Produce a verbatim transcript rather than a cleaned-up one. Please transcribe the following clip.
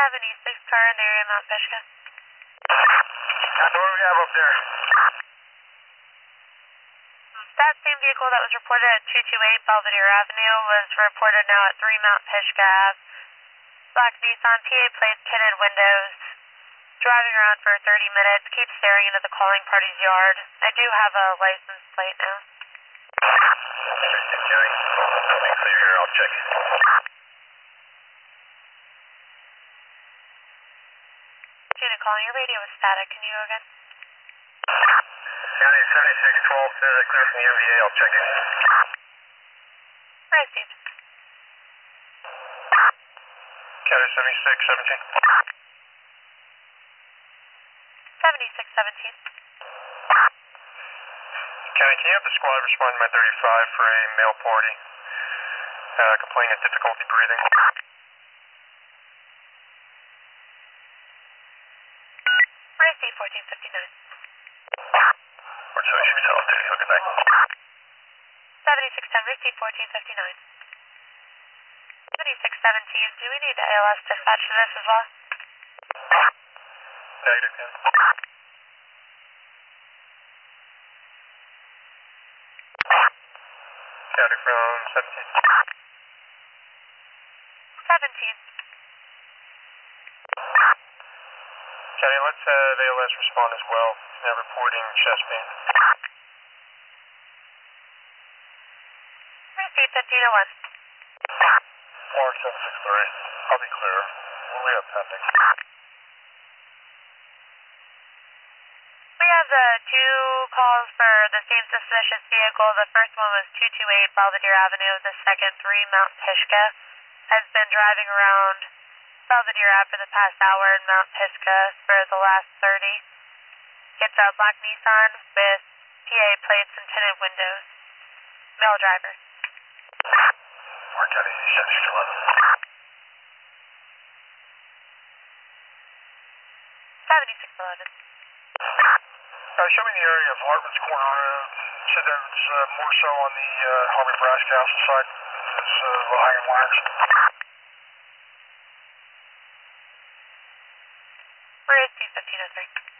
seventy-six car in the area, Mount Fishka. What do we have up there? That same vehicle that was reported at two two eight Belvedere Avenue was reported now at three Mount Fishka Ave. Black Nissan, P A plates, tinted windows, driving around for thirty minutes, keep staring into the calling party's yard. I do have a license plate now. Jerry, let me clear here, I'll check it. Unit calling, your radio was static. Can you go again? County seventy-six twelve, as soon as I clear from the M V A, I'll check it. Received. County seventy-six seventeen. seventy-six seventeen. County, can you have the squad respond to my thirty-five for a male party? Uh, complaining of difficulty breathing. Received fourteen fifty-nine. Or so she was off there. Good night. seventy-six ten, received fourteen fifty-nine. seventy-six seventeen, do we need A L S dispatch to this as well? Negative, yeah. County from seventeen. seventeen. County, let's have A L S respond as well. Now reporting chest pain. Received fifteen oh one. four seven six three. I'll be clear. What do we have pending? We have the two calls for the same suspicious vehicle. The first one was two two eight Belvedere Avenue. The second, three Mount Pisgah, has been driving around Belvedere Ave for the past hour and Mount Pisgah for the last thirty. It's a black Nissan with P A plates and tinted windows. Male driver. Mark County seventy-six eleven. seventy-six eleven. Uh, show me the area of Hartman's Corner Road. Said that was uh, more so on the uh, Harvey Brass Castle side. It's uh, the higher wires. Where is C fifteen oh three?